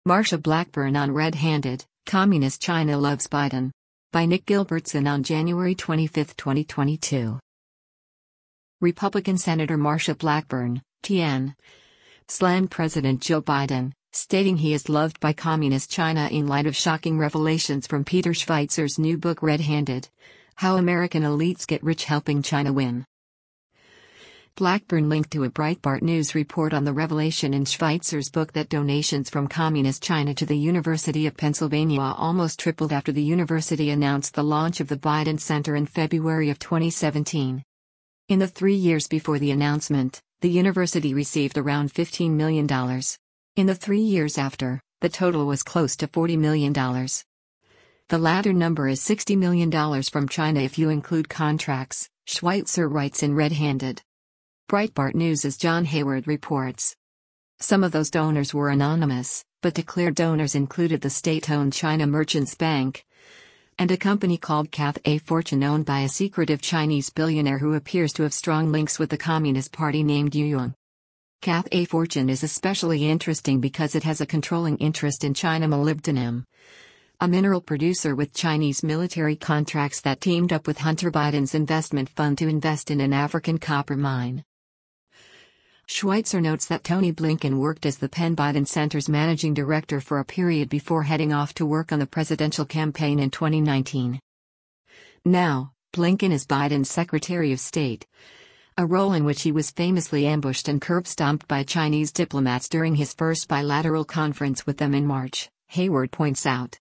Marsha Blackburn on Red-Handed, Communist China Loves Biden. By Nick Gilbertson on January 25, 2022. Republican Senator Marsha Blackburn, TN, slammed President Joe Biden, stating he is loved by Communist China in light of shocking revelations from Peter Schweizer's new book Red-Handed: How American Elites Get Rich Helping China Win. Blackburn linked to a Breitbart News report on the revelation in Schweizer's book that donations from Communist China to the University of Pennsylvania almost tripled after the university announced the launch of the Biden Center in February of 2017. In the 3 years before the announcement, the university received around $15 million. In the 3 years after, the total was close to $40 million. The latter number is $60 million from China if you include contracts, Schweitzer writes in Red-Handed. Breitbart News' John Hayward reports. Some of those donors were anonymous, but declared donors included the state-owned China Merchants Bank and a company called Cathay Fortune owned by a secretive Chinese billionaire who appears to have strong links with the Communist Party named Yu Yuan. Cathay Fortune is especially interesting because it has a controlling interest in China Molybdenum, a mineral producer with Chinese military contracts that teamed up with Hunter Biden's investment fund to invest in an African copper mine. Schweitzer notes that Tony Blinken worked as the Penn Biden Center's managing director for a period before heading off to work on the presidential campaign in 2019. Now, Blinken is Biden's Secretary of State, a role in which he was famously ambushed and curb-stomped by Chinese diplomats during his first bilateral conference with them in March, Hayward points out.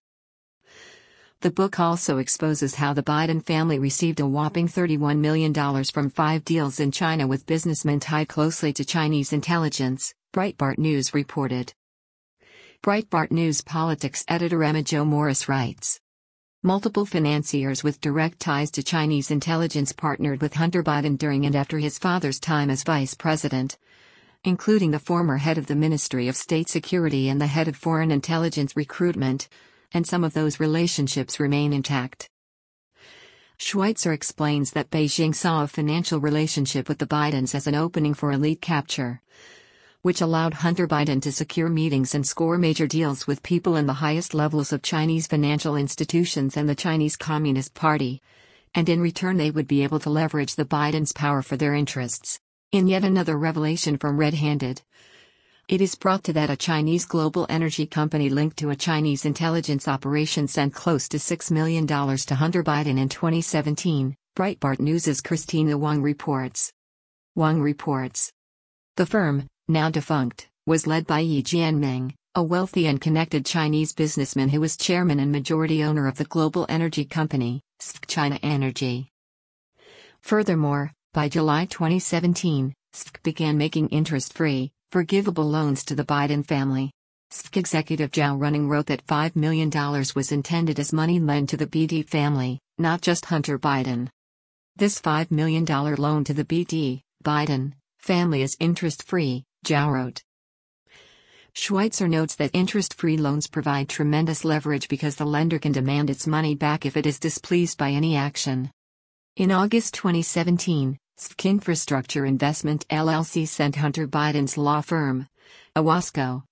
The book also exposes how the Biden family received a whopping $31 million from 5 deals in China with businessmen tied closely to Chinese intelligence, Breitbart News reported. Breitbart News politics editor Emma Jo Morris writes. Multiple financiers with direct ties to Chinese intelligence partnered with Hunter Biden during and after his father's time as vice president, including the former head of the Ministry of State Security and the head of Foreign Intelligence Recruitment, and some of those relationships remain intact. Schweitzer explains that Beijing saw a financial relationship with the Bidens as an opening for elite capture, which allowed Hunter Biden to secure meetings and score major deals with people in the highest levels of Chinese financial institutions and the Chinese Communist Party, and in return they would be able to leverage the Bidens' power for their interests. In yet another revelation from Red-Handed, it is brought to that a Chinese global energy company linked to a Chinese intelligence operation sent close to $6 million to Hunter Biden in 2017, Breitbart News' Christina Wang reports. Wang reports. The firm, now defunct, was led by Yi Jianming, a wealthy and connected Chinese businessman who was chairman and majority owner of the global energy company, SFC China Energy. Furthermore, by July 2017, SFC began making interest-free, forgivable loans to the Biden family. SFC executive Zhao Running wrote that $5 million was intended as money lent to the BD family, not just Hunter Biden. This $5 million loan to the BD, Biden, family is interest-free, Zhao wrote. Schweitzer notes that interest-free loans provide tremendous leverage because the lender can demand its money back if it is displeased by any action. In August 2017, SFC Infrastructure Investment LLC sent Hunter Biden's law firm, Owasco,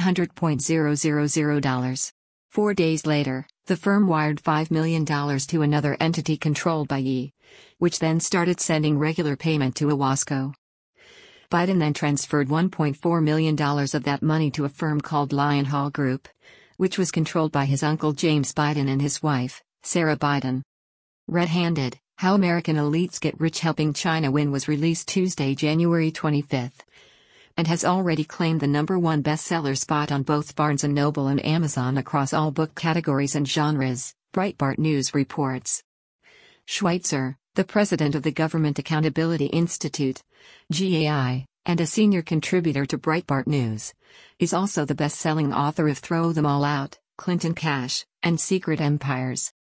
$100,000. 4 days later, the firm wired $5 million to another entity controlled by Yi, which then started sending regular payment to Owasco. Biden then transferred $1.4 million of that money to a firm called Lion Hall Group, which was controlled by his uncle James Biden and his wife, Sarah Biden. Red-Handed: How American Elites Get Rich Helping China Win was released Tuesday, January 25, and has already claimed the #1 bestseller spot on both Barnes & Noble and Amazon across all book categories and genres, Breitbart News reports. Schweitzer, the president of the Government Accountability Institute, GAI, and a senior contributor to Breitbart News, is also the best-selling author of Throw Them All Out, Clinton Cash, and Secret Empires.